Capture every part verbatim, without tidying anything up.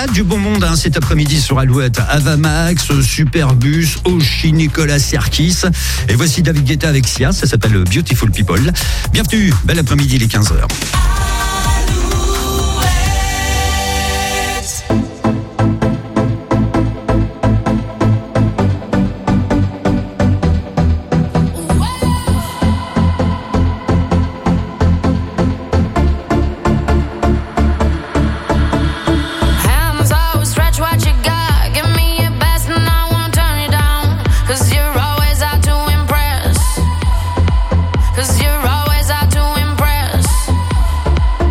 a du bon monde hein, cet après-midi sur Alouette. Avamax, Superbus, Oshi, Nicolas Serkis. Et voici David Guetta avec Sia, ça s'appelle Beautiful People. Bienvenue, bel après-midi, il est quinze heures. Cause you're always out to impress.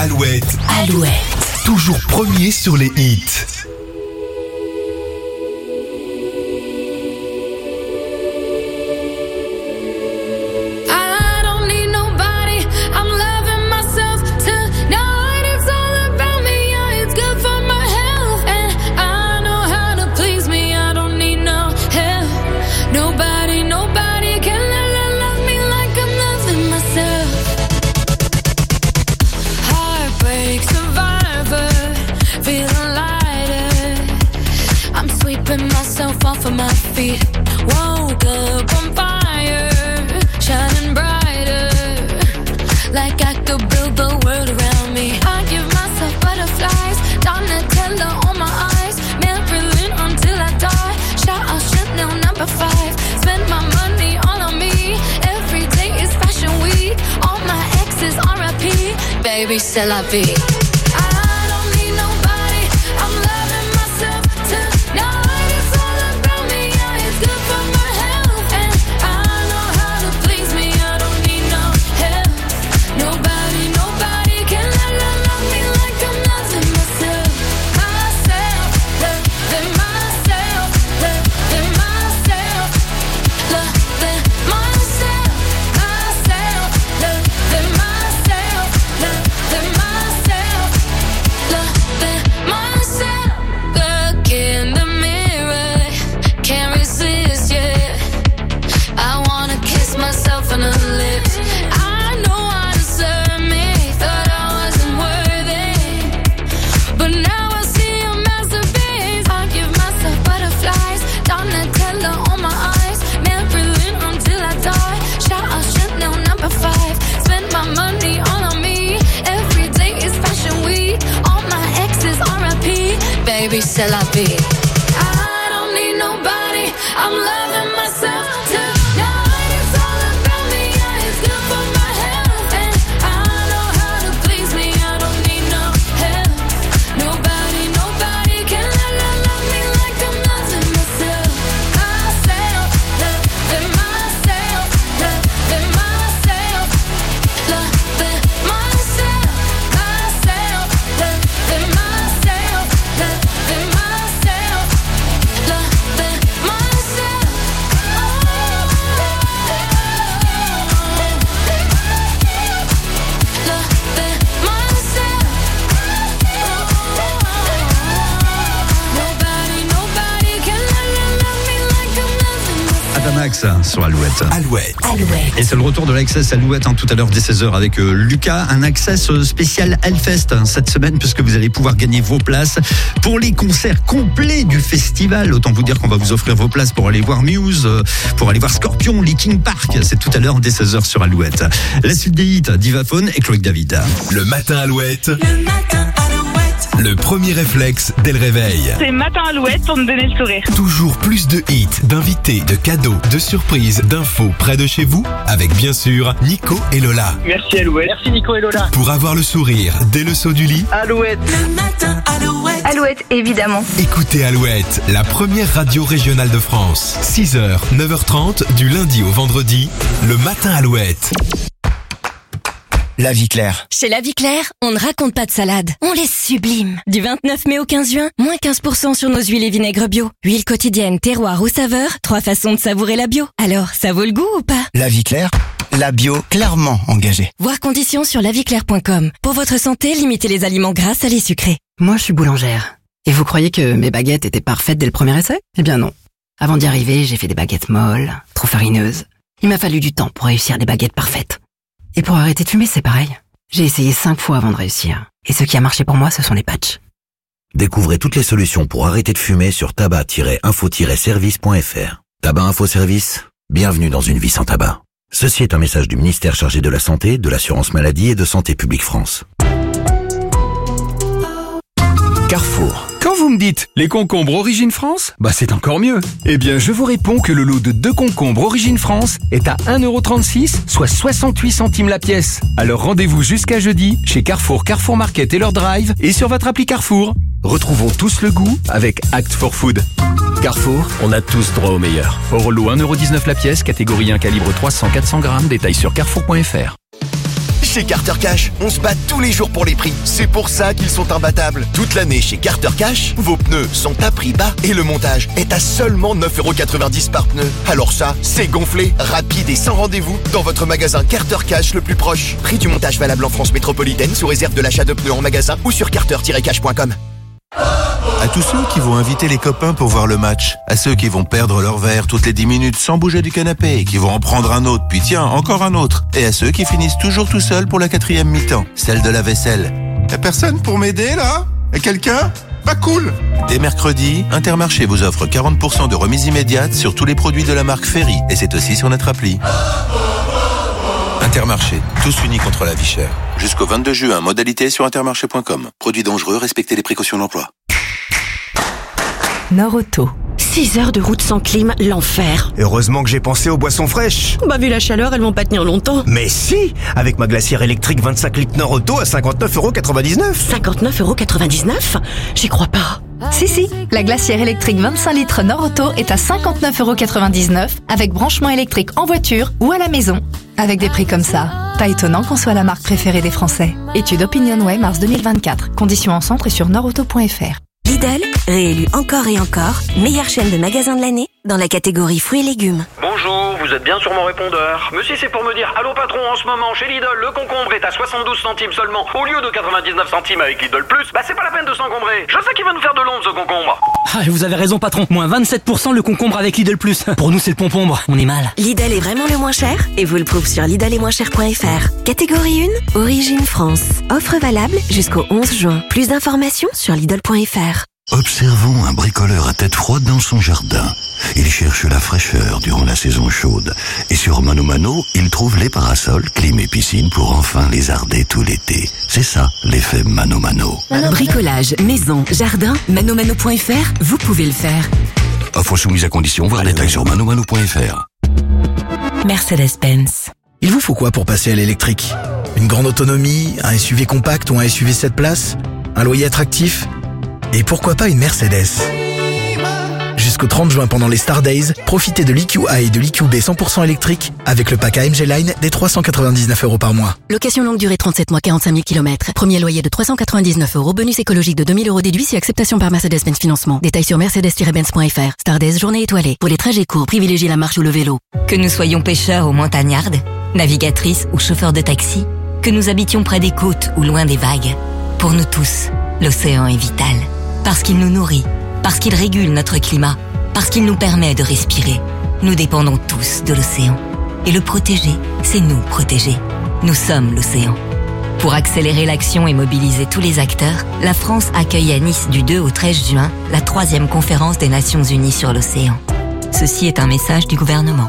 Alouette. Alouette. Toujours premier sur les hits. Off of my feet, woke up on fire, shining brighter, like I could build the world around me. I give myself butterflies, Donatella on my eyes, Marilyn until I die. Shout out Chanel number five, spend my money all on me. Every day is fashion week, all my exes R I P. Baby, c'est la vie. I don't need nobody, I'm loving myself tonight. Baby, c'est la vie. I don't need nobody, I'm loving myself tonight. It's all about me, yeah, it's good for my health. And I know how to please me, I don't need no help. Nobody, nobody can love, love, love me like I'm loving myself. Myself, loving myself, loving myself, loving myself, myself, loving myself, loving myself, loving myself. Loving myself. Nobody, nobody can love, love me like I'm loving myself. Adamax sur Alouette. Alouette. Alouette. Et c'est le retour de l'Access Alouette hein, tout à l'heure dès seize heures avec euh, Lucas. Un Access euh, spécial Hellfest hein, cette semaine puisque vous allez pouvoir gagner vos places pour les concerts complets du festival. Autant vous dire qu'on va vous offrir vos places pour aller voir Muse, euh, pour aller voir Scorpion, Linkin Park. C'est tout à l'heure dès seize heures sur Alouette. La suite des hits, Divaphone et Chloé David. Le matin Alouette. Le matin Alouette. Le premier réflexe dès le réveil. C'est Matin Alouette pour me donner le sourire. Toujours plus de hits, d'invités, de cadeaux, de surprises, d'infos près de chez vous, avec bien sûr Nico et Lola. Merci Alouette. Merci Nico et Lola. Pour avoir le sourire dès le saut du lit, Alouette. Le matin Alouette. Alouette, évidemment. écoutez Alouette, la première radio régionale de France. six heures, neuf heures trente, du lundi au vendredi, le matin Alouette. La vie claire. Chez La Vie Claire, on ne raconte pas de salade, on les sublime. Du vingt-neuf mai au quinze juin, moins quinze pour cent sur nos huiles et vinaigres bio. Huile quotidienne, terroir ou saveur, trois façons de savourer la bio. Alors, ça vaut le goût ou pas? La vie claire. La bio clairement engagée. Voir conditions sur la vie claire point com. Pour votre santé, limitez les aliments gras, salés, sucrés. Moi, je suis boulangère. Et vous croyez que mes baguettes étaient parfaites dès le premier essai? Eh bien non. Avant d'y arriver, j'ai fait des baguettes molles, trop farineuses. Il m'a fallu du temps pour réussir des baguettes parfaites. Et pour arrêter de fumer, c'est pareil. J'ai essayé cinq fois avant de réussir. Et ce qui a marché pour moi, ce sont les patchs. Découvrez toutes les solutions pour arrêter de fumer sur tabac tiret info tiret service point f r. Tabac Info Service, bienvenue dans une vie sans tabac. Ceci est un message du ministère chargé de la Santé, de l'Assurance Maladie et de Santé Publique France. Carrefour. Quand vous me dites les concombres Origine France, bah c'est encore mieux. Eh bien, je vous réponds que le lot de deux concombres Origine France est à un euro trente-six, soit soixante-huit centimes la pièce. Alors rendez-vous jusqu'à jeudi chez Carrefour, Carrefour Market et leur drive et sur votre appli Carrefour. Retrouvons tous le goût avec Act for Food. Carrefour, on a tous droit au meilleur. Au lot un euro dix-neuf la pièce, catégorie un calibre trois cents à quatre cents grammes, détail sur carrefour point f r. Chez Carter Cash, on se bat tous les jours pour les prix. C'est pour ça qu'ils sont imbattables. Toute l'année chez Carter Cash, vos pneus sont à prix bas et le montage est à seulement neuf euros quatre-vingt-dix par pneu. Alors ça, c'est gonflé, rapide et sans rendez-vous dans votre magasin Carter Cash le plus proche. Prix du montage valable en France métropolitaine sous réserve de l'achat de pneus en magasin ou sur carter tiret cash point com. À tous ceux qui vont inviter les copains pour voir le match, à ceux qui vont perdre leur verre toutes les dix minutes sans bouger du canapé et qui vont en prendre un autre, puis tiens, encore un autre, et à ceux qui finissent toujours tout seuls pour la quatrième mi-temps, celle de la vaisselle. Y'a personne pour m'aider là? Y'a quelqu'un? Pas cool. Dès mercredi, Intermarché vous offre quarante pour cent de remise immédiate sur tous les produits de la marque Ferry, et c'est aussi sur notre appli. Intermarché, tous unis contre la vie chère. Jusqu'au vingt-deux juin, modalité sur intermarché point com. Produits dangereux, respectez les précautions d'emploi. Nord-Auto. six heures de route sans clim, l'enfer. Heureusement que j'ai pensé aux boissons fraîches. Bah vu la chaleur, elles vont pas tenir longtemps. Mais si, avec ma glacière électrique vingt-cinq litres Nord-Auto à cinquante-neuf euros quatre-vingt-dix-neuf. cinquante-neuf euros quatre-vingt-dix-neuf? J'y crois pas. Si, si, la glacière électrique vingt-cinq litres Nord-Auto est à cinquante-neuf euros quatre-vingt-dix-neuf avec branchement électrique en voiture ou à la maison. Avec des prix comme ça, pas étonnant qu'on soit la marque préférée des Français. Étude OpinionWay mars deux mille vingt-quatre. Conditions en centre et sur nordauto point f r. Lidl, réélu encore et encore, meilleure chaîne de magasins de l'année dans la catégorie fruits et légumes. Bonjour, vous êtes bien sur mon répondeur. Monsieur, c'est pour me dire, allô patron, en ce moment, chez Lidl, le concombre est à soixante-douze centimes seulement, au lieu de quatre-vingt-dix-neuf centimes avec Lidl Plus. Bah c'est pas la peine de s'encombrer. Je sais qu'il va nous faire de l'ombre, ce concombre. Ah, vous avez raison patron, moins vingt-sept pour cent le concombre avec Lidl Plus. Pour nous, c'est le pompombre, on est mal. Lidl est vraiment le moins cher et vous le prouve sur lidl et moins cher point f r. Catégorie un, Origine France. Offre valable jusqu'au onze juin. Plus d'informations sur lidl point f r. Observons un bricoleur à tête froide dans son jardin. Il cherche la fraîcheur durant la saison chaude. Et sur Mano Mano, il trouve les parasols, clim et piscine pour enfin lézarder tout l'été. C'est ça, l'effet Mano Mano. Bricolage, maison, jardin, mano mano point f r, vous pouvez le faire. Offre soumise à condition, voir détails sur mano mano point f r. Mercedes-Benz. Il vous faut quoi pour passer à l'électrique? Une grande autonomie, un S U V compact ou un S U V sept places? Un loyer attractif? Et pourquoi pas une Mercedes? Jusqu'au trente juin pendant les Star Days, profitez de l'E Q A et de l'E Q B cent pour cent électrique avec le pack A M G Line des trois cent quatre-vingt-dix-neuf euros par mois. Location longue durée trente-sept mois, quarante-cinq mille kilomètres. Premier loyer de trois cent quatre-vingt-dix-neuf euros. Bonus écologique de deux mille euros déduit si acceptation par Mercedes-Benz Financement. Détails sur mercedes tiret benz point f r. Star Days, journée étoilée. Pour les trajets courts, privilégiez la marche ou le vélo. Que nous soyons pêcheurs ou montagnardes, navigatrices ou chauffeurs de taxi, que nous habitions près des côtes ou loin des vagues, pour nous tous, l'océan est vital. Parce qu'il nous nourrit, parce qu'il régule notre climat, parce qu'il nous permet de respirer. Nous dépendons tous de l'océan. Et le protéger, c'est nous protéger. Nous sommes l'océan. Pour accélérer l'action et mobiliser tous les acteurs, la France accueille à Nice du deux au treize juin la troisième conférence des Nations Unies sur l'océan. Ceci est un message du gouvernement.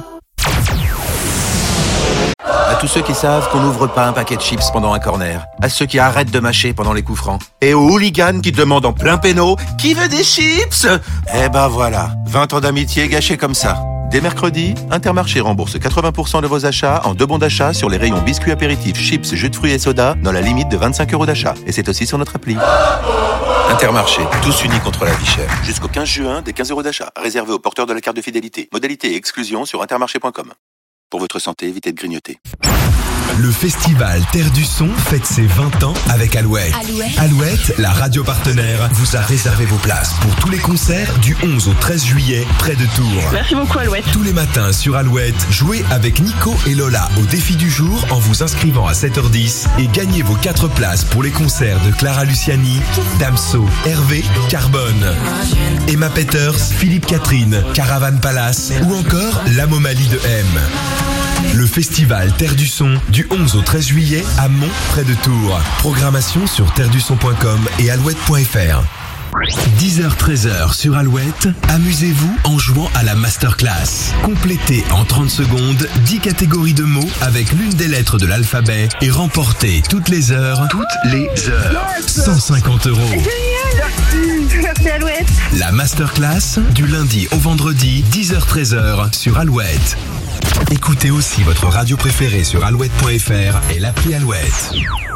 À tous ceux qui savent qu'on n'ouvre pas un paquet de chips pendant un corner. À ceux qui arrêtent de mâcher pendant les coups francs. Et aux hooligans qui demandent en plein péno « Qui veut des chips ?» Eh ben voilà, vingt ans d'amitié gâchés comme ça. Dès mercredi, Intermarché rembourse quatre-vingts pour cent de vos achats en deux bons d'achat sur les rayons biscuits apéritifs, chips, jus de fruits et soda dans la limite de vingt-cinq euros d'achat. Et c'est aussi sur notre appli. Intermarché, tous unis contre la vie chère. Jusqu'au quinze juin, des quinze euros d'achat. Réservé aux porteurs de la carte de fidélité. Modalité et exclusion sur intermarché point com. Pour votre santé, évitez de grignoter. Le festival Terre du Son fête ses vingt ans avec Alouette. Alouette. Alouette, la radio partenaire, vous a réservé vos places pour tous les concerts du onze au treize juillet près de Tours. Merci beaucoup Alouette. Tous les matins sur Alouette, jouez avec Nico et Lola au défi du jour en vous inscrivant à sept heures dix et gagnez vos quatre places pour les concerts de Clara Luciani, Damso, Hervé, Carbone, Emma Peters, Philippe Catherine, Caravane Palace ou encore La Momalie de M. Le festival Terre du Son du onze au treize juillet à Mont près de Tours. Programmation sur terre du son point com et alouette point f r. dix heures treize heures sur Alouette, amusez-vous en jouant à la masterclass. Complétez en trente secondes dix catégories de mots avec l'une des lettres de l'alphabet et remportez toutes les heures, toutes les heures, cent cinquante euros. Merci, merci Alouette. La masterclass du lundi au vendredi, dix heures treize heures sur Alouette. Écoutez aussi votre radio préférée sur alouette point f r et l'appli Alouette.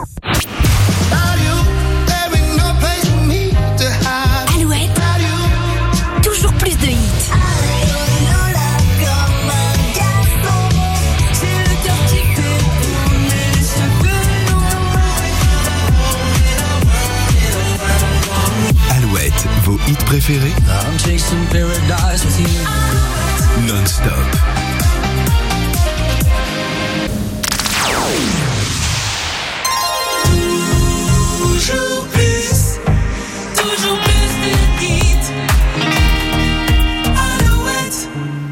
Alouette, toujours plus de hits. hits préférés non-stop. Toujours plus, toujours plus de hits. Alouette.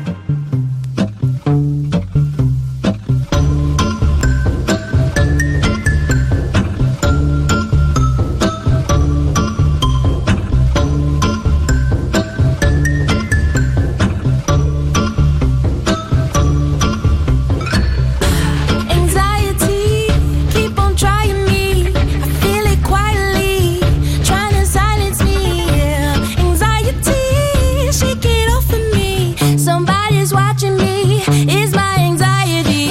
Anxiety, keep on trying me. I feel it quietly, trying to silence me. Yeah. Anxiety, shake it off of me. Somebody's watching me. It's my anxiety.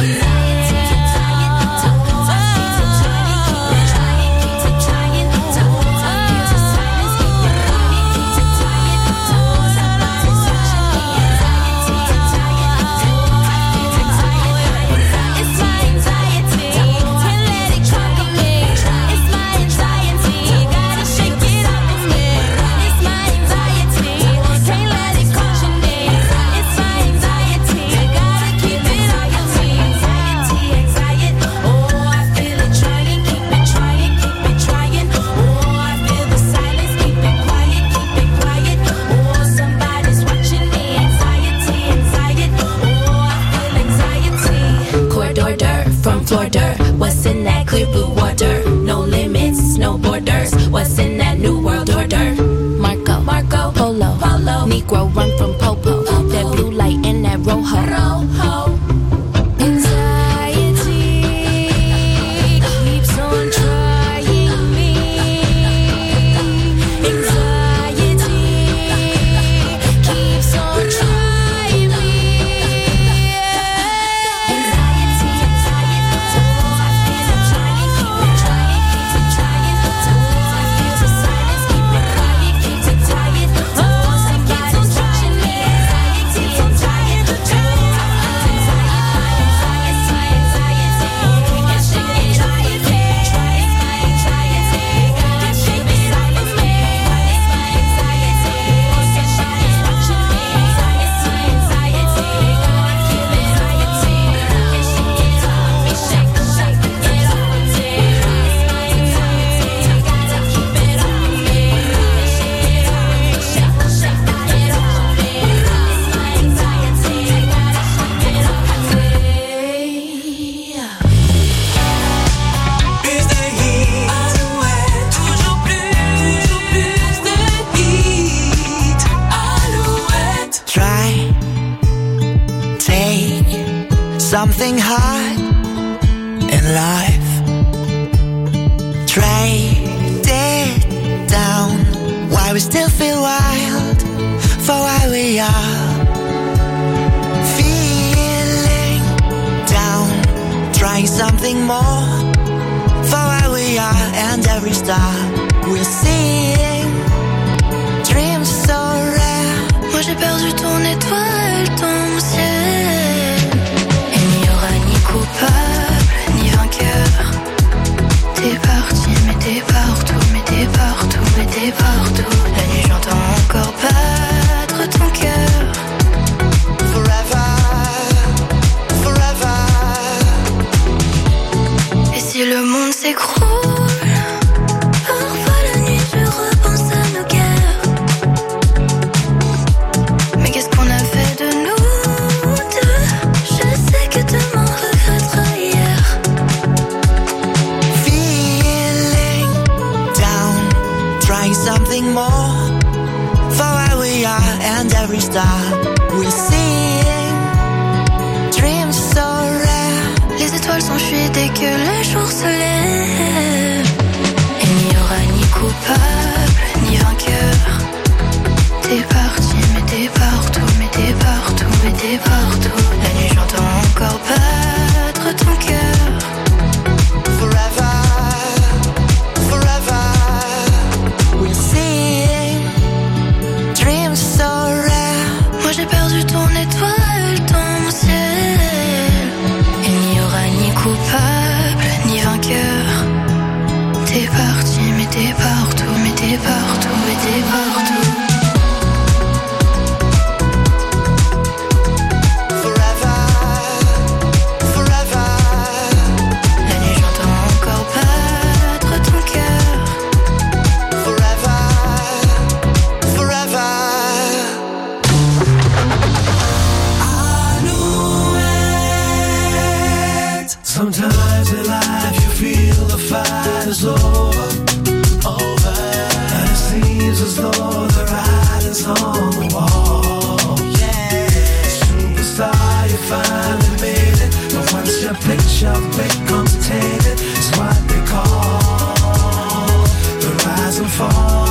It's my anxiety, can't let it conquer me. It's my anxiety, gotta shake it off of me. It's my anxiety, can't let it conquer me. It's my anxiety, gotta keep it on your me. Anxiety, anxiety, oh I feel it trying, keep it trying, keep it trying. Oh I feel the silence, keep it quiet, keep it quiet. Oh somebody's watching me. Anxiety, anxiety, oh I feel anxiety. Court order from Florida. What's in that clear blue water? No limits, no borders. What's in that new world order? Marco, Marco, Polo, Polo. Negro run from Popo. That blue light in that rojo. Rojo. Anxiety keeps on trying me. Anxiety keeps on trying me. Anxiety, anxiety, oh I feel it trying, keep it trying, keep it trying. Oh I feel the silence, keep it quiet, keep it quiet. Oh somebody's watching me. Anxiety, anxiety, oh anxiety, anxiety, can't shake it off of me. It's my anxiety, can't shake it off of me. It's my anxiety, somebody's watching me. It's my anxiety, I feel anxiety, can't shake it off of me. Shake, shake it off of me. It's my anxiety, gotta keep it on me. Shake it off of me, shake, shake it off of me. It's my anxiety, gotta shake it off of me. Plus de hits, Alouette. Toujours plus, toujours plus de hits. Alouette. Try, take something hard in life. Trade it down. Why we still feel wild for why we are. Feeling down, trying something more for why we are. And every star we're seeing, dreams so rare. Moi j'ai perdu ton étoile, ton ciel. Il n'y aura ni coupable, ni vainqueur. T'es parti, mais t'es partout, mais t'es partout, mais t'es partout. La nuit j'entends encore battre ton cœur. Forever, forever. Et si le monde s'écroule, parfois la nuit je repense à nos guerres. Mais qu'est-ce qu'on a fait de nous deux? Je sais que demain regrettera hier. Feeling down, trying something more for why we are. And every star we're seeing, dreams so rare. Les étoiles s'enfuient dès que le jour se lève. Il n'y aura ni coupable, ni vainqueur. T'es parti, mais t'es partout, mais t'es partout, mais t'es partout. La nuit j'entends encore battre ton cœur. Forever, forever. We're seeing, dreams so rare. Moi j'ai perdu ton étoile, ton ciel. Il n'y aura ni coupable, ni vainqueur. T'es parti, mais t'es partout, mais t'es partout, mais t'es partout. alive, you feel the fight is over, over. And it seems as though the writing's on the wall. Yeah, superstar, you finally made it. But once your picture becomes tainted, it's what they call the rise and fall.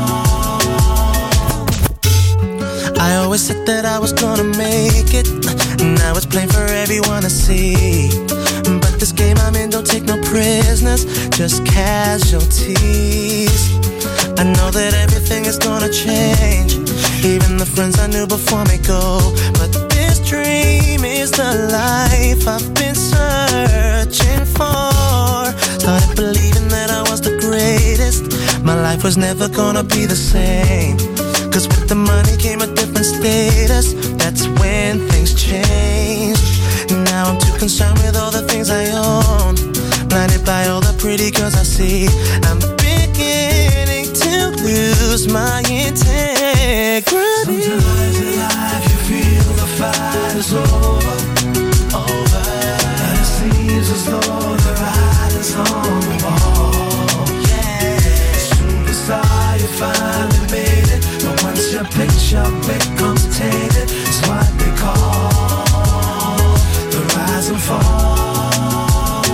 I always said that I was gonna make it. Now it's plain for everyone to see. But this game I'm in don't take no prisoners, just casualties. I know that everything is gonna change. Even the friends I knew before me go. But this dream is the life I've been searching for. Started believing that I was the greatest. My life was never gonna be the same. Cause with the money came a different status. That's when things changed. Now I'm too concerned with all the things I own. Blinded by all the pretty girls I see. I'm beginning to lose my integrity. Sometimes in life you feel the fight is over, over. And it seems as though the writing's on the wall. Yeah, superstar, you finally made it. But once your picture becomes tainted, it's what they call the rise and fall.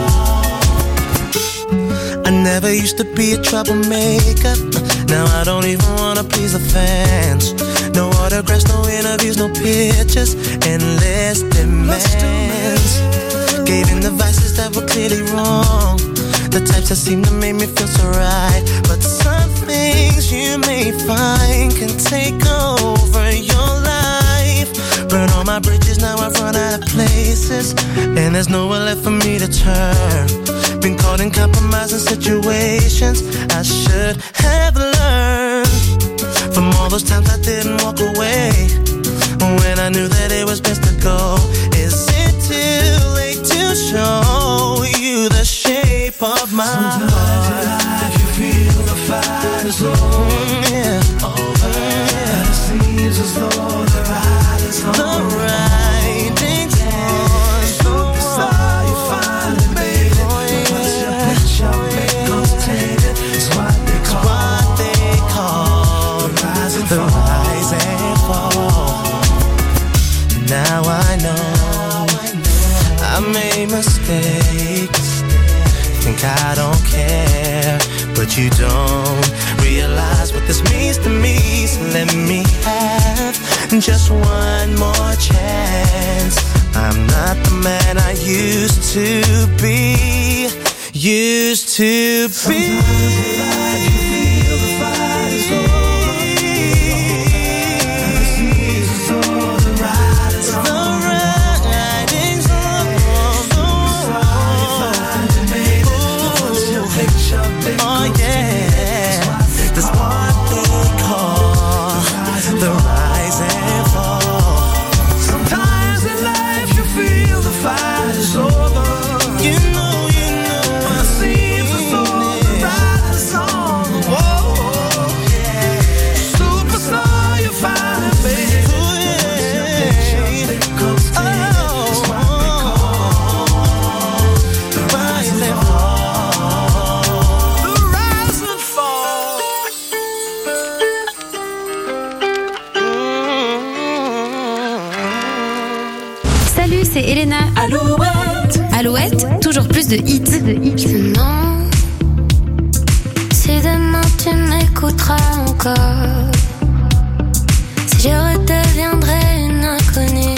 I never used to be a troublemaker. Now I don't even wanna please the fans. No autographs, no interviews, no pictures, endless demands. Gave in the vices that were clearly wrong, the types that seem to make me feel so right. But some things you may find can take over your life. Burn all my bridges, now I've run out of places, and there's nowhere left for me to turn. Been caught in compromising situations I should have learned from all those times I didn't walk away when I knew that it was best to go. Is it too late to show you the shape of my Sometimes heart? In life you feel the fight is over, mm, yeah. over. Yeah. And it seems as though the writing's on the writing's on. Superstar, you finally made it. Oh, yeah. Once your picture becomes tainted, it's what they call, what they call the rise and the fall. Rise and fall. Now I know I made mistakes. Think I don't care, but you don't realize what this means to me. So let me have just one more chance. I'm not the man I used to be. Used to be. Sometimes in life you feel the fight is over. Oh yeah, that's what they call the rise and fall. Sometimes in life you feel the fight is over. You know, you know, I see the soul, the ride is on the wall. Yeah, superstar, you finally made it. Oh, that's what they call the rise and fall. Salut, c'est Elena. Alouette. Alouette, toujours plus de hits. Non, si demain tu m'écouteras encore, si je redeviendrais une inconnue,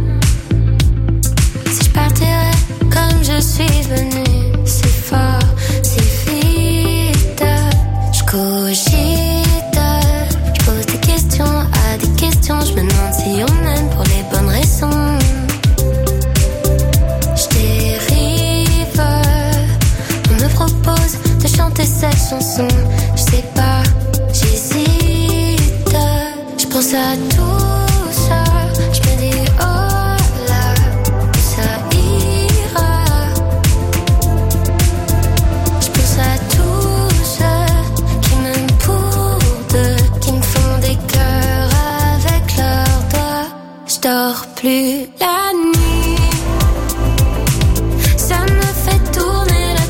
si je partirais comme je suis venue, c'est fort, c'est vite, je cogite, je pose des questions à des questions, je me demande si on m'aime pour les bonnes raisons. Propose de chanter cette chanson. Je sais pas, j'hésite. Je pense à tout ça. Je me dis oh là, ça ira. Je pense à tous ceux qui m'aiment pour deux, qui me font des cœurs avec leurs doigts. Je dors plus la nuit. Ça me fait tourner la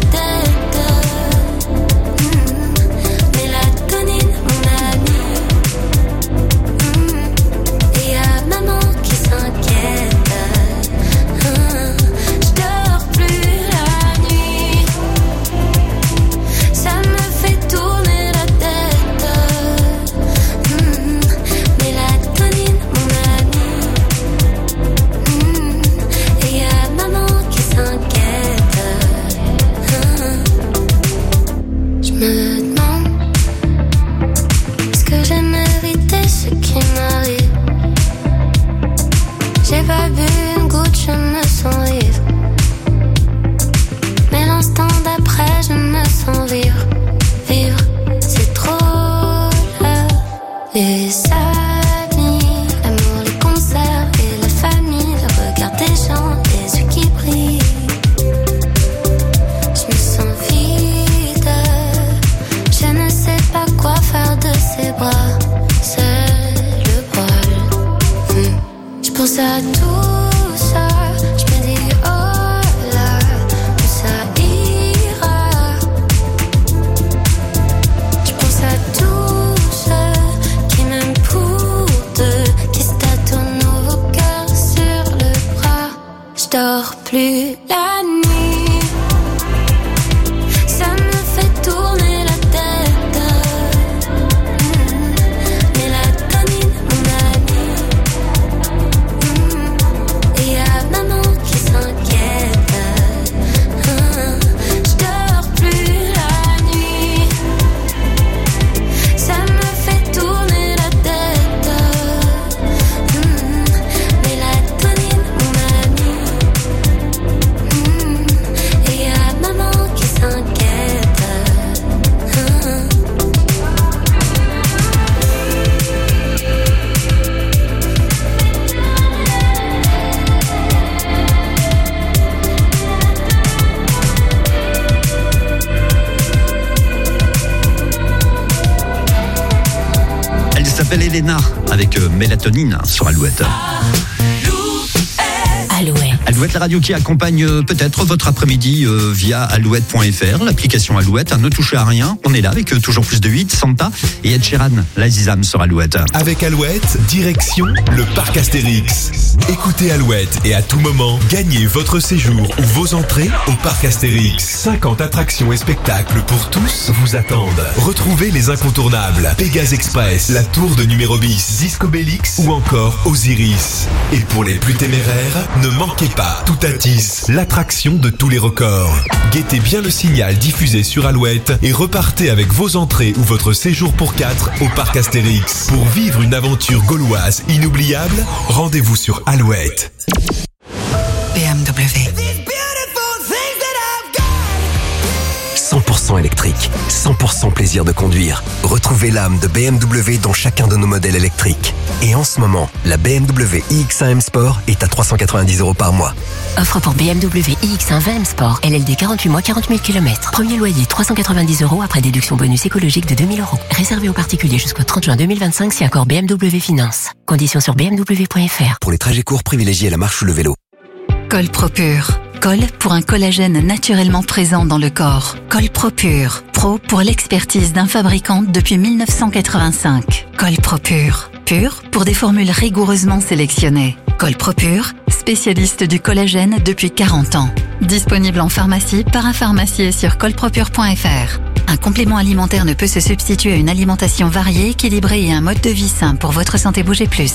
à tout ça, je me dis oh là, où ça ira. Je pense à tous ceux qui m'aiment pour deux, qui se tâtonnent nos cœurs sur le bras. Je dors plus la nuit, ça me fait tourner la tête. Mmh. Mélatonine, mon ami. Mmh. Et y'a maman qui s'inquiète. Mmh. Je dors plus la nuit, ça me fait tourner la tête. Mmh. Mélatonine, mon ami. Mmh. Et y'a maman qui s'inquiète. Mmh. Elle s'appelle Elena avec euh, Mélatonine sur Alouette. Alouette. Alouette, la radio qui accompagne euh, peut-être votre après-midi euh, via alouette point f r, l'application Alouette. Ne touchez à rien. On est là avec euh, toujours plus de hits, Santa et Ed Sheeran, Lazizam sur Alouette. Avec Alouette, direction le parc Astérix. Écoutez Alouette et à tout moment, gagnez votre séjour ou vos entrées au parc Astérix. cinquante attractions et spectacles pour tous vous attendent. Retrouvez les incontournables Pégase Express, la tour de numéro bis, Disco Bellix ou encore Osiris. Et pour les plus téméraires, ne manquez pas Toutatis, l'attraction de tous les records. Guettez bien le signal diffusé sur Alouette et repartez avec vos entrées ou votre séjour pour quatre au parc Astérix. Pour vivre une aventure gauloise inoubliable, rendez-vous sur Alouette. B M W. cent pour cent électrique, cent pour cent plaisir de conduire. Retrouvez l'âme de B M W dans chacun de nos modèles électriques. Et en ce moment, la B M W i X un M Sport est à trois cent quatre-vingt-dix euros par mois. Offre pour B M W i X un vingt M Sport. L L D quarante-huit mois, quarante mille kilomètres. Premier loyer trois cent quatre-vingt-dix euros après déduction bonus écologique de deux mille euros. Réservé aux particuliers jusqu'au trente juin deux mille vingt-cinq si accord B M W Finance. Conditions sur b m w point f r. Pour les trajets courts, privilégiez la marche ou le vélo. Col Propure. Col pour un collagène naturellement présent dans le corps. Col Propure. Pro pour l'expertise d'un fabricant depuis mille neuf cent quatre-vingt-cinq. Col Propure. Pur pour des formules rigoureusement sélectionnées. Col Propure, spécialiste du collagène depuis quarante ans. Disponible en pharmacie, parapharmacie et sur colpropure point f r. Un complément alimentaire ne peut se substituer à une alimentation variée, équilibrée et un mode de vie sain pour votre santé. Bougez plus.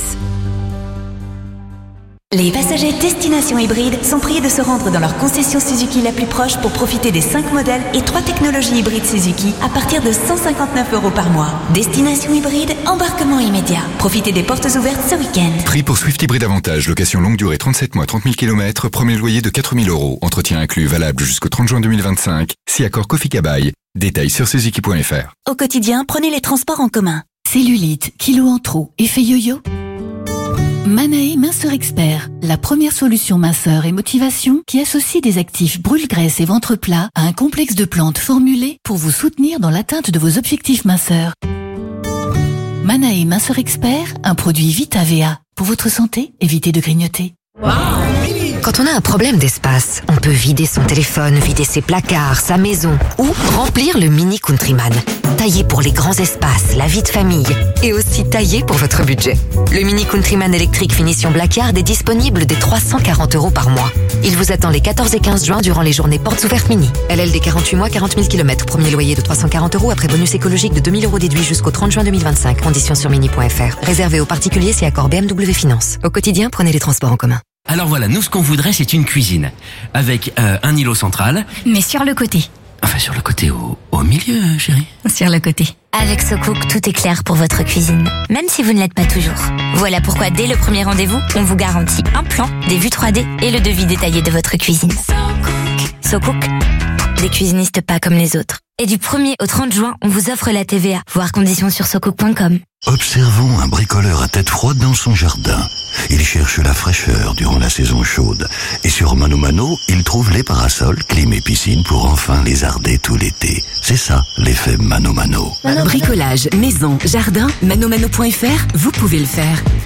Les passagers destination hybride sont priés de se rendre dans leur concession Suzuki la plus proche pour profiter des cinq modèles et trois technologies hybrides Suzuki à partir de cent cinquante-neuf euros par mois. Destination hybride, embarquement immédiat. Profitez des portes ouvertes ce week-end. Prix pour Swift Hybride Avantage, location longue durée trente-sept mois, trente mille kilomètres, premier loyer de quatre mille euros. Entretien inclus, valable jusqu'au trente juin deux mille vingt-cinq. Si accord Kofi-Kabai. Détails sur suzuki point f r. Au quotidien, prenez les transports en commun. Cellulite, kilos en trop, effet yo-yo. Manae Minceur Expert, la première solution minceur et motivation qui associe des actifs brûle-graisse et ventre plat à un complexe de plantes formulées pour vous soutenir dans l'atteinte de vos objectifs minceurs. Manae Minceur Expert, un produit Vita V A. Pour votre santé, évitez de grignoter. Quand on a un problème d'espace, on peut vider son téléphone, vider ses placards, sa maison ou remplir le Mini Countryman. Taillé pour les grands espaces, la vie de famille et aussi taillé pour votre budget. Le Mini Countryman électrique finition Blackard est disponible dès trois cent quarante euros par mois. Il vous attend les quatorze et quinze juin durant les journées portes ouvertes mini. L L D quarante-huit mois, quarante mille kilomètres. Premier loyer de trois cent quarante euros après bonus écologique de deux mille euros déduit jusqu'au trente juin deux mille vingt-cinq. Conditions sur mini point f r. Réservé aux particuliers si accord B M W Finance. Au quotidien, prenez les transports en commun. Alors voilà, nous ce qu'on voudrait c'est une cuisine avec euh, un îlot central. Mais sur le côté. Enfin sur le côté au, au milieu, chérie. Sur le côté. Avec SoCook, tout est clair pour votre cuisine, même si vous ne l'êtes pas toujours. Voilà pourquoi dès le premier rendez-vous, on vous garantit un plan, des vues trois D et le devis détaillé de votre cuisine. SoCook, des cuisinistes pas comme les autres. Et du premier au trente juin, on vous offre la T V A. Voir conditions sur socook point com. Observons un bricoleur à tête froide dans son jardin. Il cherche la fraîcheur durant la saison chaude. Et sur Mano Mano, il trouve les parasols, clim et piscine pour enfin lézarder tout l'été. C'est ça, l'effet Mano Mano. Bricolage, maison, jardin, manomano point f r, vous pouvez le faire.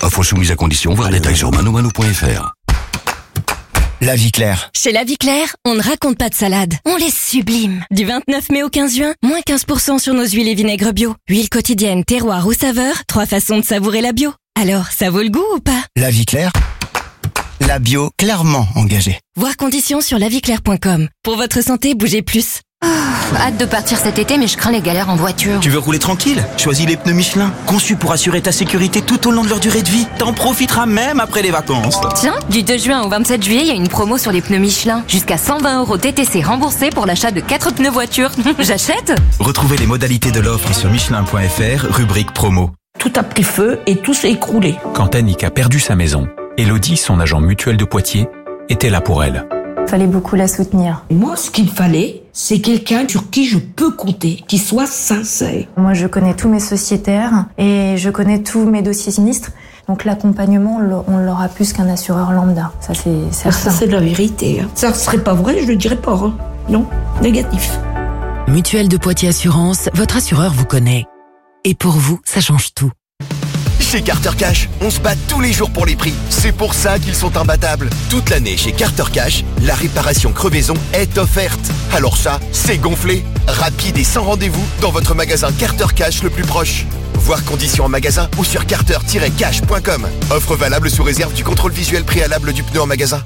Offre soumise à condition, voir détails sur manomano point f r. La vie claire. Chez La Vie Claire, on ne raconte pas de salade, on les sublime. Du vingt-neuf mai au quinze juin, moins quinze pour cent sur nos huiles et vinaigres bio. Huile quotidienne, terroir ou saveur, trois façons de savourer la bio. Alors, ça vaut le goût ou pas? La vie claire. La bio clairement engagée. Voir conditions sur la vie claire point com. Pour votre santé, bougez plus. Oh, hâte de partir cet été, mais je crains les galères en voiture. Tu veux rouler tranquille? Choisis les pneus Michelin, conçus pour assurer ta sécurité tout au long de leur durée de vie. T'en profiteras même après les vacances. Tiens, du deux juin au vingt-sept juillet, il y a une promo sur les pneus Michelin. Jusqu'à cent vingt euros T T C remboursés pour l'achat de quatre pneus voiture. J'achète? Retrouvez les modalités de l'offre sur michelin point f r, rubrique promo. Tout a pris feu et tout s'est écroulé. Quand Annick a perdu sa maison, Elodie, son agent mutuel de Poitiers, était là pour elle. Fallait beaucoup la soutenir. Moi, ce qu'il fallait, c'est quelqu'un sur qui je peux compter, qui soit sincère. Moi, je connais tous mes sociétaires et je connais tous mes dossiers sinistres. Donc l'accompagnement, on l'aura plus qu'un assureur lambda. Ça, c'est certain. Ça, c'est de la vérité. Hein. Ça serait pas vrai, je le dirais pas. Hein. Non, négatif. Mutuelle de Poitiers Assurance, votre assureur vous connaît. Et pour vous, ça change tout. Chez Carter Cash, on se bat tous les jours pour les prix. C'est pour ça qu'ils sont imbattables. Toute l'année chez Carter Cash, la réparation crevaison est offerte. Alors ça, c'est gonflé. Rapide et sans rendez-vous dans votre magasin Carter Cash le plus proche. Voir conditions en magasin ou sur carter tiret cash point com. Offre valable sous réserve du contrôle visuel préalable du pneu en magasin.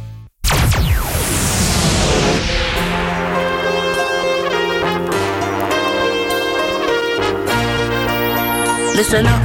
Listen up.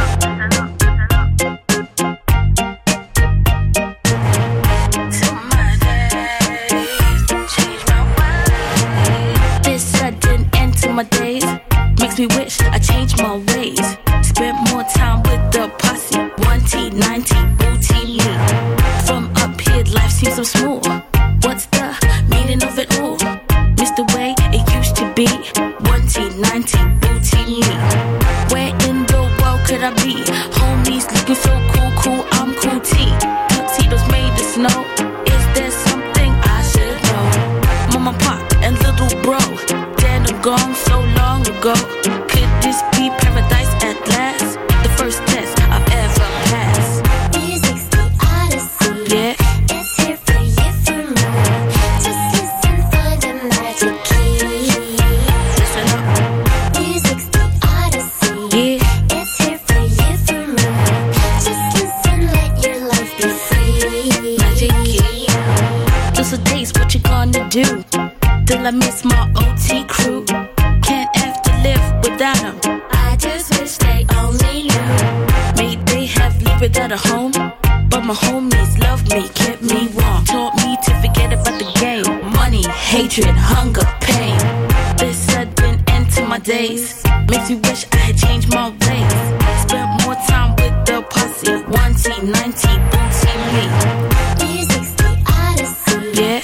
My days makes me wish I changed my ways. Spent more time with the posse. One T, ninety, booty me. From up here, life seems so smooth. What's the meaning of it all? Miss the way it used to be. One T, ninety, booty me. Where in the world could I be? Homies looking so cool, cool, I'm cool T. Tuxedos made of snow. Is there something I should know? Mama, pop, and little bro. Gone so long ago. Could this be paradise at last? The first test I've ever passed. Music's the odyssey. Yeah. It's here for you, for me. Just listen for the magic key. Listen up. Music's the odyssey. Yeah. It's here for you, for me. Just listen, let your life be free. Magic key. Just a taste, what you gonna do? Till I miss my O T crew. Can't have to live without them. I just wish they only knew. May they have lived without a home, but my homies loved me, kept me warm. Taught me to forget about the game. Money, hatred, hunger, pain. This sudden end to my days makes me wish I had changed my ways. Spent more time with the posse. One T, ninety, booty me. Music's the odyssey. Yeah.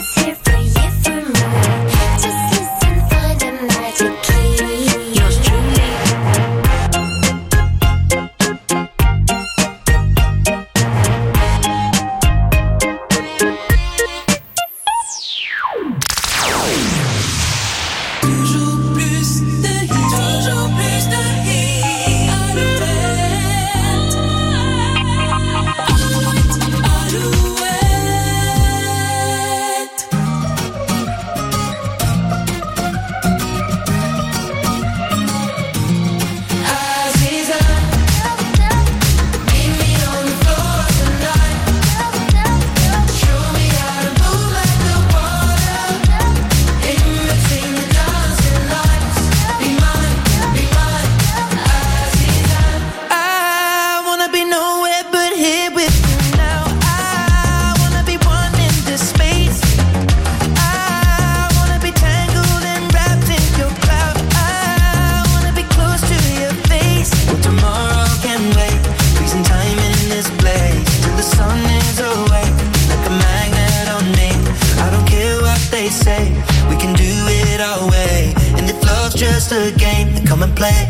just a game, then come and play.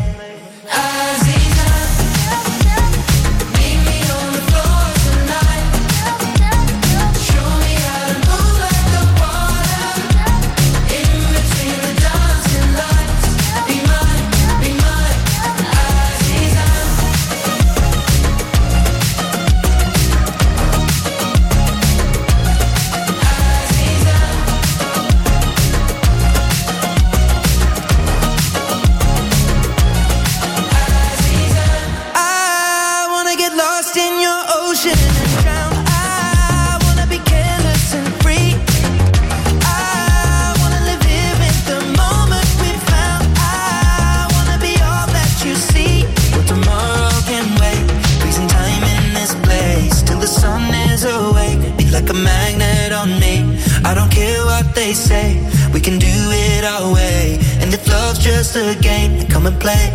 just a game. Come and play.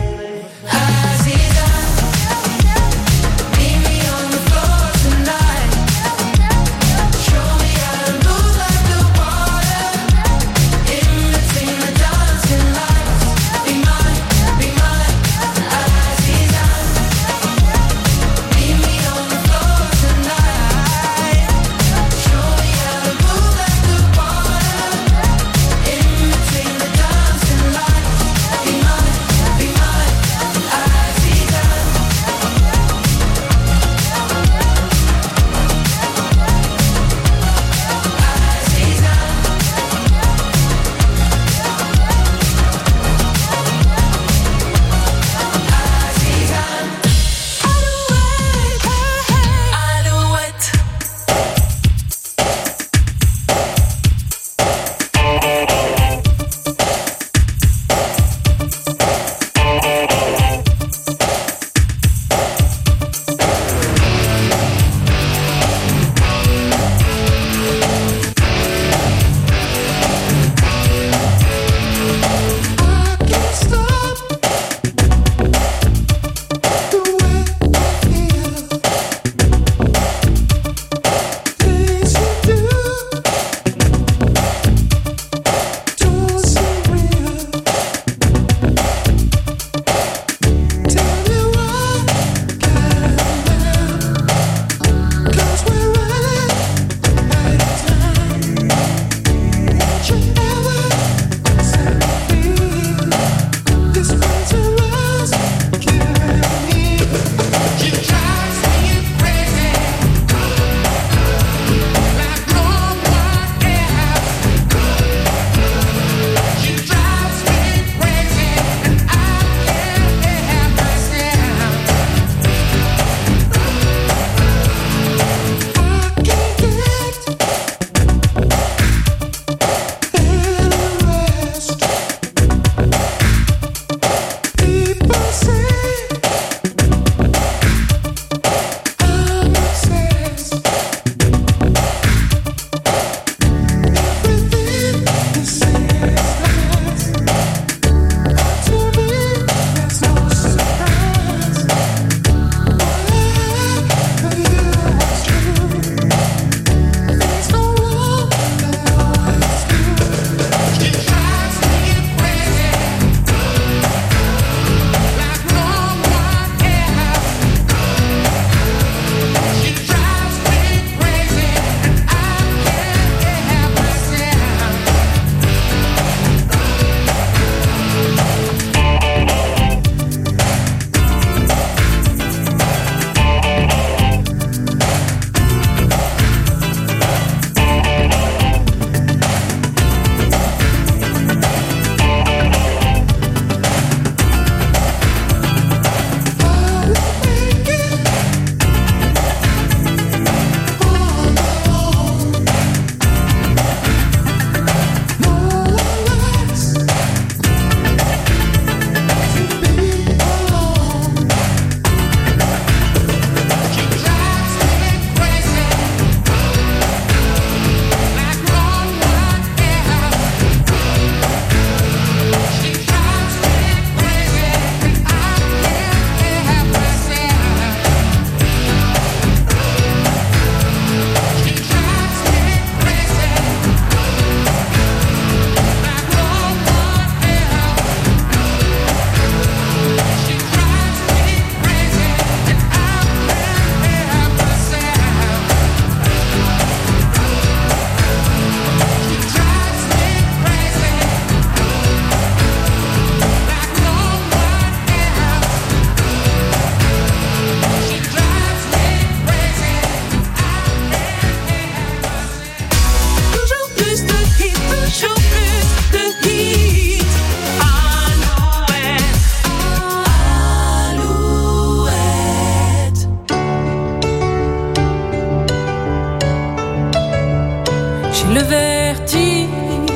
le vertige,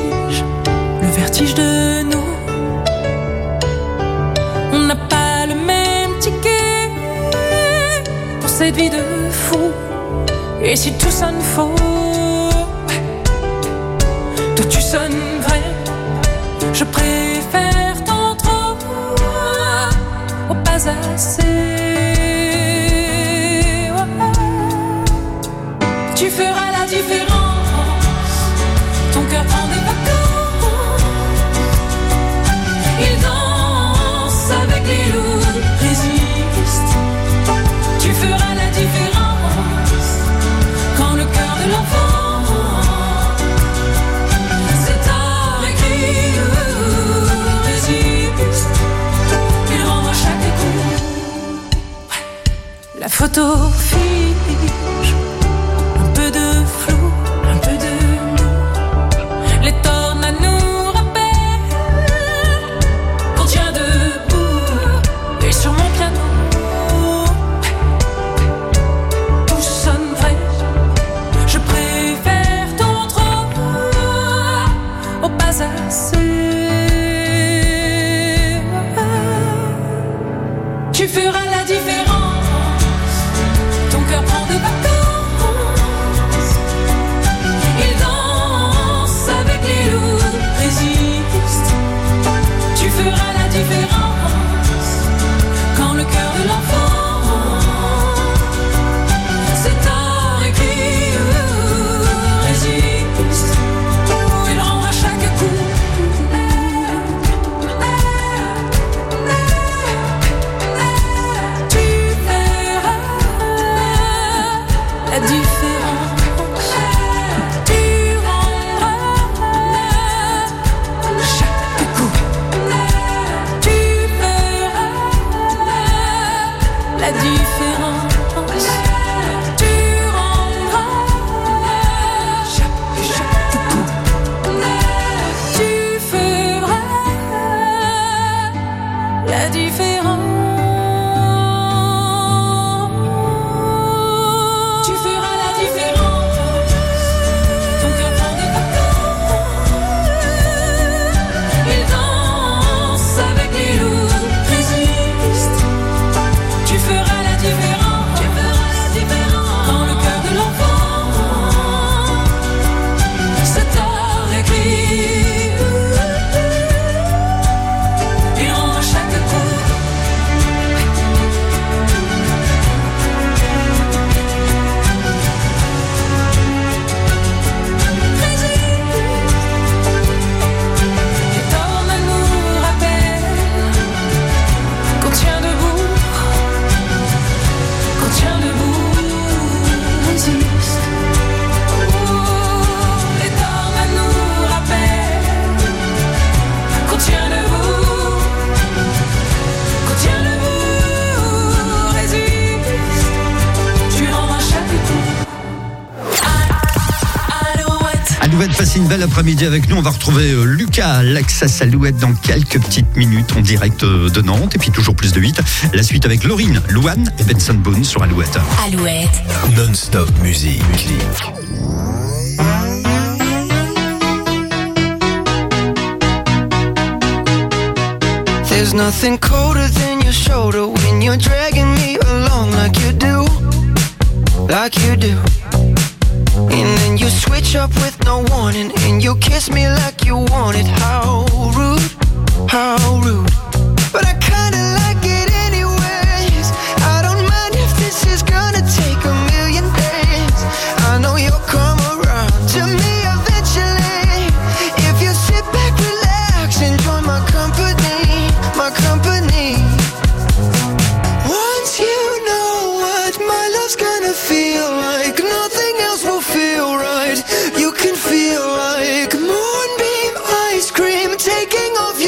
le vertige de nous. On n'a pas le même ticket pour cette vie de fou. Et si tout sonne faux, toi tu sonnes vrai. Je préfère t'entendre passer. Tu feras la différence. Ton cœur prend des vacances. Il danse avec les loups, résiste. Tu feras la différence. Quand le cœur de l'enfant c'est tard écrit, résiste. Il rend à chaque coup. La photo fige. Un peu de flou, un peu de nous. Les tornades nous rappellent qu'on tient debout. Et sur mon piano tout sonne vrai. Je préfère ton trop au pas assez. Tu feras la différence. Ton cœur prend des vacances. Il danse avec les loups, résiste. Tu feras la différence. Quand le cœur de l'enfant c'est tard écrit, résiste. Il rend à chaque coup. Tu verras la différence. Tu rendras chaque coup. Tu verras la différence. Tu rendras chaque, chaque coup. Tu feras la différence. Tu feras la différence. Ton cœur prend des vacances. Il danse avec les loups, résiste. Tu feras la différence. Tu feras la différence. Quand le cœur de l'enfant c'est tard écrit. Il rend à chaque coup. Les tornades nous rappellent qu'on tient debout, qu'on tient debout, résiste. Oh, les tornades nous rappellent qu'on tient debout, qu'on tient debout, résiste. Tu rends à chaque coup. Alouette. Alouette, passez une belle après-midi avec nous. On va retrouver euh, Lucas, l'Axas Alouette, dans quelques petites minutes en direct euh, de Nantes. Et puis toujours plus de huit. La suite avec Laurine, Louane et Benson Boone sur Alouette. Alouette. Non-stop musique. There's nothing colder than your shoulder when you're dragging me along like you do, like you do. And then you switch up with no warning and you kiss me like you want it. How rude, how rude. But I kinda like it anyways. I don't mind if this is gonna take a million days. I know you'll come around to me eventually. If you sit back, relax, enjoy my company, my company. Once you know what my love's gonna feel like, nothing else will feel right. You can feel like moonbeam ice cream taking off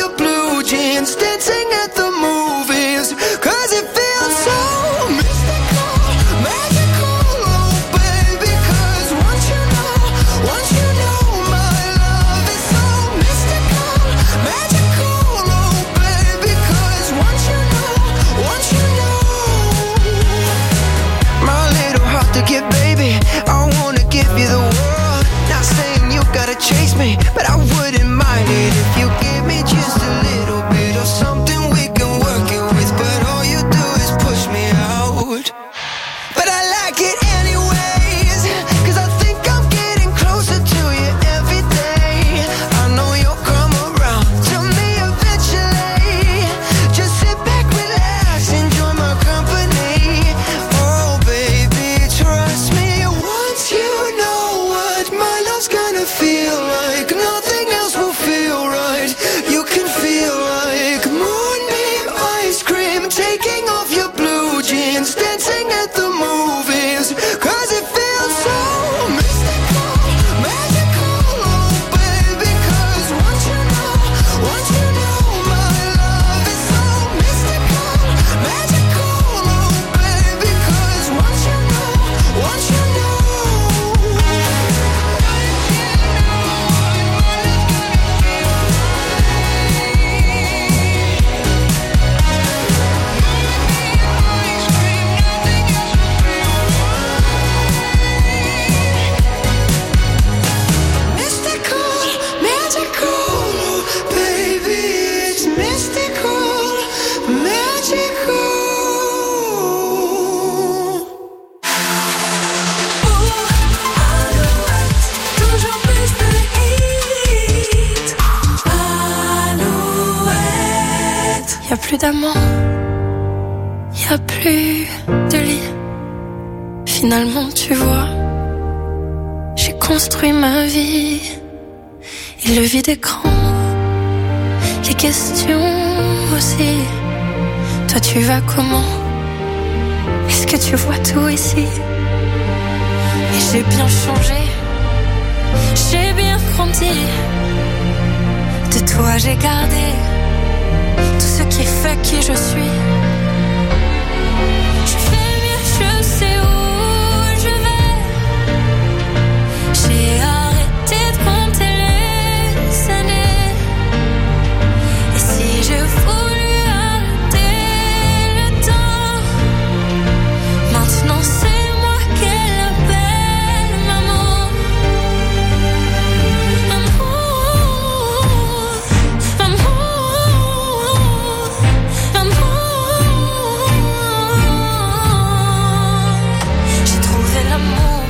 y a plus d'amant, y a plus de lit. Finalement, tu vois, j'ai construit ma vie. Et le vide écran, les questions aussi. Toi, tu vas comment? Est-ce que tu vois tout ici? Et j'ai bien changé, j'ai bien grandi. De toi, j'ai gardé tout ce qui fait qui je suis. Je fais mieux, je sais où je vais. J'ai arrêté de compter les années. Et si je voulais arrêter le temps, maintenant c'est moi qu'elle appelle maman. Maman, maman, maman. J'ai trouvé l'amour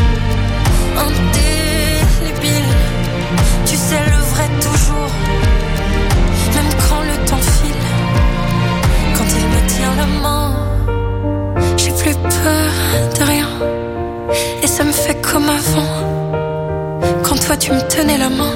indélébile. Tu sais le vrai toujours, même quand le temps file. Quand il me tient la main, j'ai plus peur de rien. Et ça me fait comme avant, quand toi tu me tenais la main.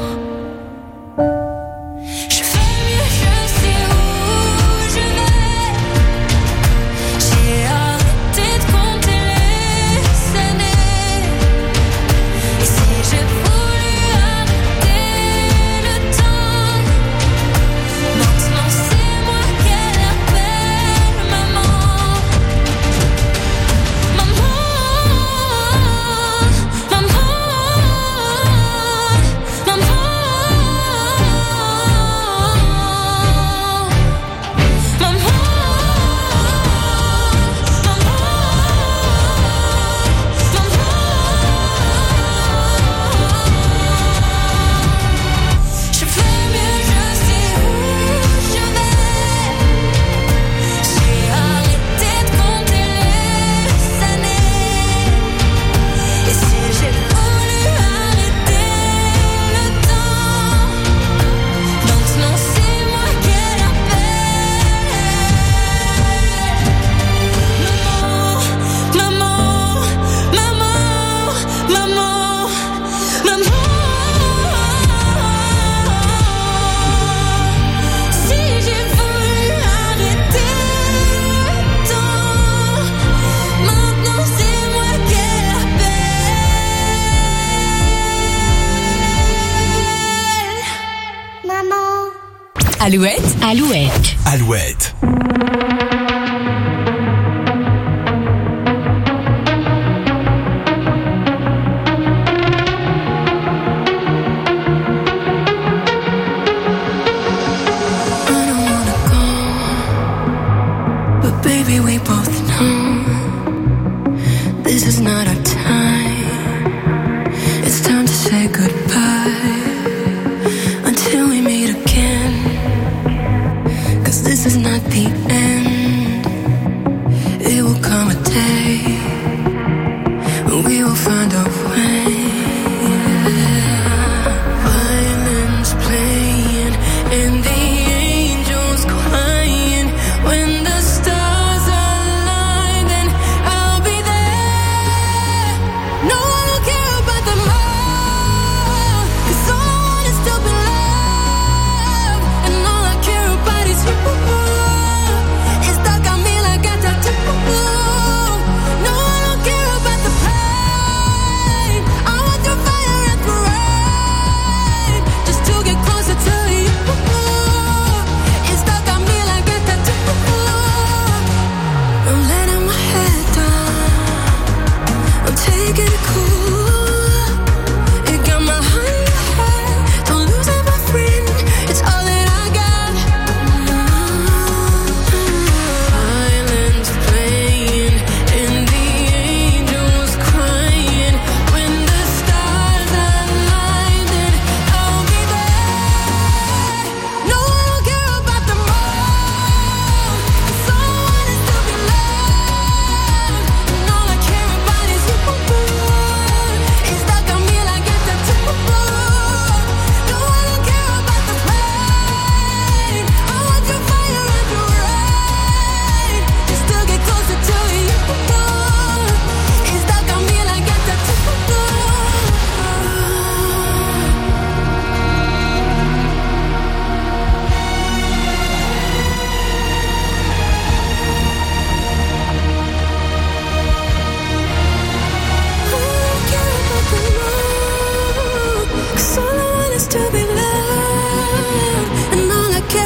Je fais mieux, je sais où je vais. J'ai arrêté de compter les années. Et si j'ai voulu arrêter le temps, maintenant c'est moi qu'elle appelle maman. Maman, maman, maman. Je fais mieux, je sais où je vais. J'ai arrêté de compter les années. Et si j'ai voulu arrêter le temps, maintenant c'est moi qu'elle appelle. Maman, maman, maman, maman, maman. Si j'ai voulu arrêter le temps, maintenant c'est moi qu'elle appelle. Maman. Alouette, Alouette. Alouette.